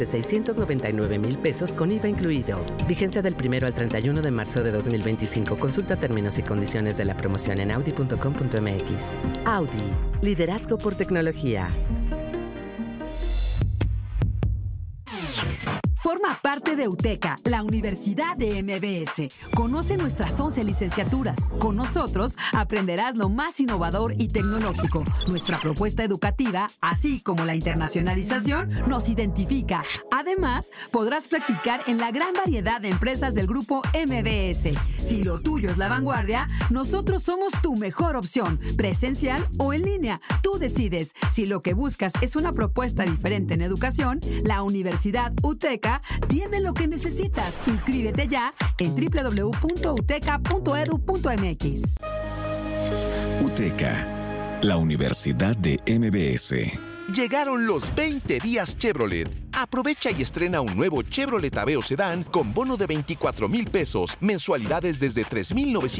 de 699,000 pesos con IVA incluido. Vigencia del 1 al 31 de marzo de 2025. Consulta términos y condiciones de la promoción en audi.com.mx. Audi. Liderazgo por tecnología. Forma parte de UTECA, la Universidad de MBS. Conoce nuestras 11 licenciaturas. Con nosotros aprenderás lo más innovador y tecnológico. Nuestra propuesta educativa, así como la internacionalización, nos identifica. Además, podrás practicar en la gran variedad de empresas del grupo MBS. Si lo tuyo es la vanguardia, nosotros somos tu mejor opción, presencial o en línea. Tú decides. Si lo que buscas es una propuesta diferente en educación, la Universidad UTECA tiene lo que necesitas. Inscríbete ya en www.uteca.edu.mx. UTECA, la Universidad de MBS. Llegaron los 20 días Chevrolet. Aprovecha y estrena un nuevo Chevrolet Aveo Sedán con bono de 24,000 pesos, mensualidades desde 3,900